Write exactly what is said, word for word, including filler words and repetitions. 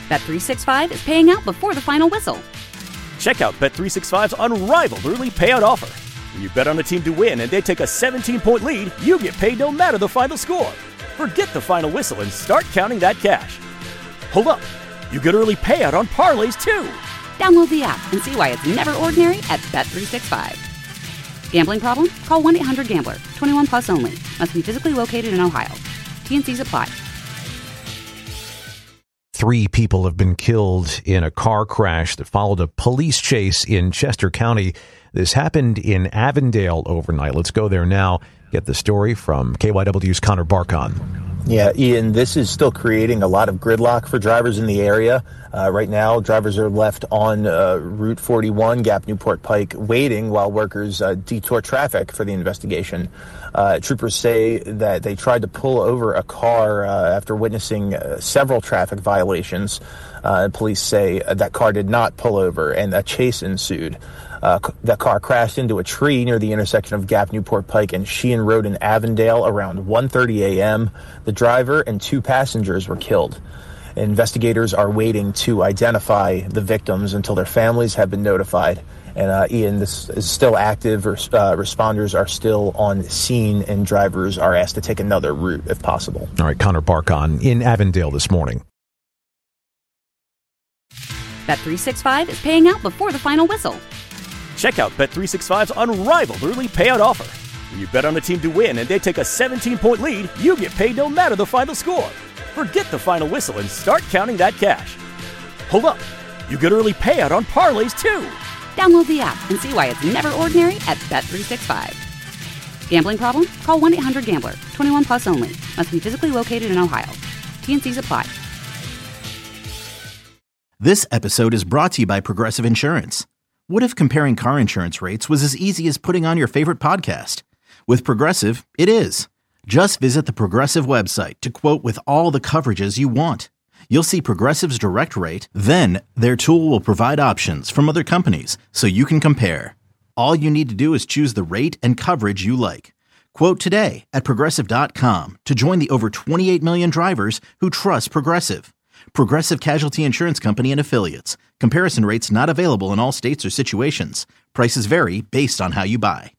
Bet three sixty-five is paying out before the final whistle. Check out Bet three sixty-five's unrivaled early payout offer. When you bet on a team to win and they take a seventeen-point lead, you get paid no matter the final score. Forget the final whistle and start counting that cash. Hold up. You get early payout on parlays, too. Download the app and see why it's never ordinary at Bet three sixty-five. Gambling problem? Call one eight hundred gambler. twenty-one plus only. Must be physically located in Ohio. T N Cs apply. Three people have been killed in a car crash that followed a police chase in Chester County. This happened in Avondale overnight. Let's go there now. Get the story from K Y W's Connor Barkon. Yeah, Ian, this is still creating a lot of gridlock for drivers in the area. Uh, right now, drivers are left on uh, Route forty-one, Gap Newport Pike, waiting while workers uh, detour traffic for the investigation. Uh, troopers say that they tried to pull over a car uh, after witnessing uh, several traffic violations. Uh, police say that car did not pull over, and a chase ensued. Uh, that car crashed into a tree near the intersection of Gap Newport Pike and Sheehan Road in Avondale around one thirty a.m. The driver and two passengers were killed. Investigators are waiting to identify the victims until their families have been notified. And uh, Ian, this is still active. Uh, responders are still on scene, and drivers are asked to take another route if possible. All right, Connor Barkon in Avondale this morning. Bet three sixty-five is paying out before the final whistle. Check out Bet three sixty-five's unrivaled early payout offer. When you bet on a team to win and they take a seventeen-point lead, you get paid no matter the final score. Forget the final whistle and start counting that cash. Hold up. You get early payout on parlays, too. Download the app and see why it's never ordinary at Bet three sixty-five. Gambling problem? Call one eight hundred gambler. twenty-one plus only. Must be physically located in Ohio. T N Cs apply. This episode is brought to you by Progressive Insurance. What if comparing car insurance rates was as easy as putting on your favorite podcast? With Progressive, it is. Just visit the Progressive website to quote with all the coverages you want. You'll see Progressive's direct rate, then their tool will provide options from other companies so you can compare. All you need to do is choose the rate and coverage you like. Quote today at Progressive dot com to join the over twenty-eight million drivers who trust Progressive. Progressive Casualty Insurance Company and Affiliates. Comparison rates not available in all states or situations. Prices vary based on how you buy.